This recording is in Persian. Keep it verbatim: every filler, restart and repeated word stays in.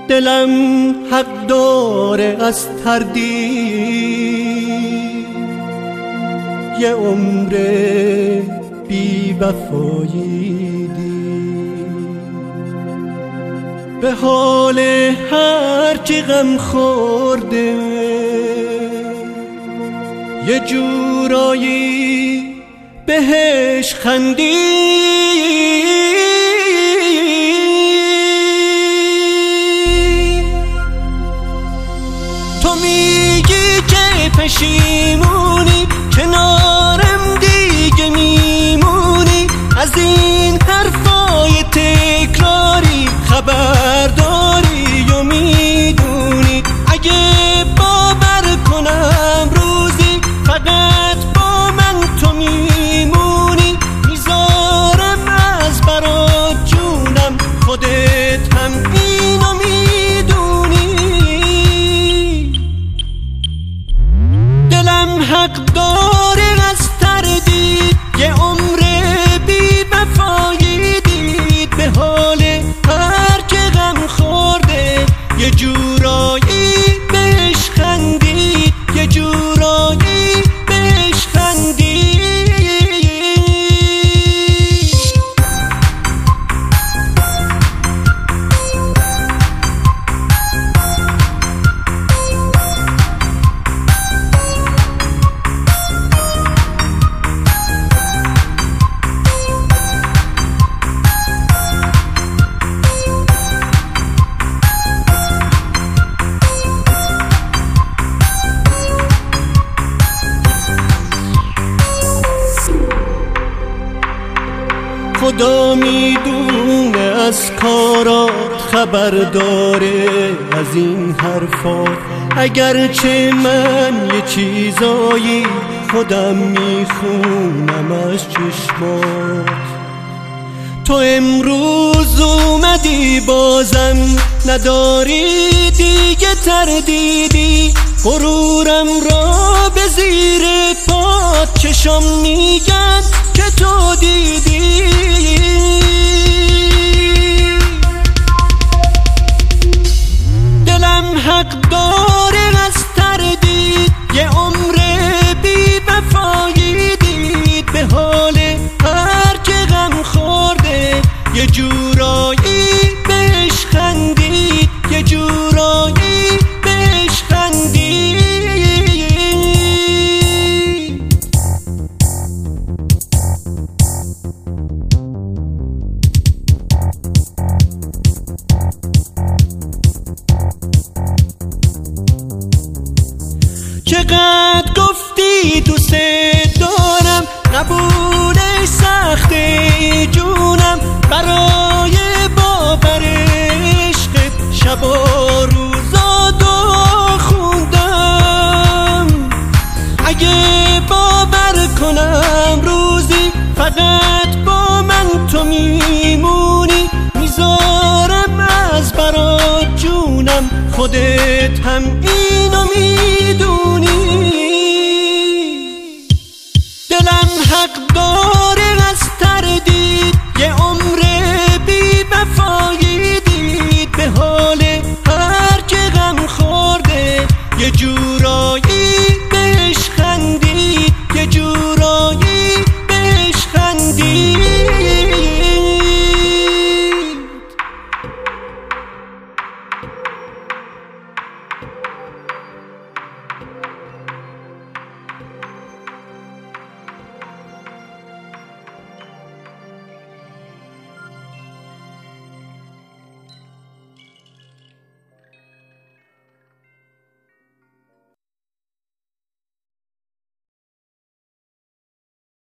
دلم حق داره از تردید، یه عمر بی وفایی دید. به حال هر کی غم خورده یه جورایی بهش خندید. تو میگی که پشیمونی، کنارم دیگه میمونی، از این حرفای تکراری خبرداری و میدونی. اگه باور کنم روزی فقط با من تو میمونی، میذارم از برات جونم، خودت هم اینو میدونی. دلم حق داره از تردید، یه عمر بی وفایی دید. به حال هر که غم خورده یه جورایی بهش خندید، یه جورایی بهش خندید. خدا میدونه از کارات، خبر داره از این حرفات. اگرچه من یه چیزایی خودم میخونم از چشمات. تو امروز اومدی بازم نداری دیگه تردیدی، غرورم را به زیر پات چشم میگن که تو دیدی. دلم حق داره از تردید، یه عمر بی وفایی دید. به حال هر که غم خورده یه جورایی بهش خندید، یه جورایی بهش خندید. چقدر گفتی دوست دارم، قبولش سخته جونم. برای باور عشقت شب و روزا دعا خوندم. اگه باور کنم روزی فقط با من تو میمونی، میذارم از برات جونم، خودت هم اینو میدونی.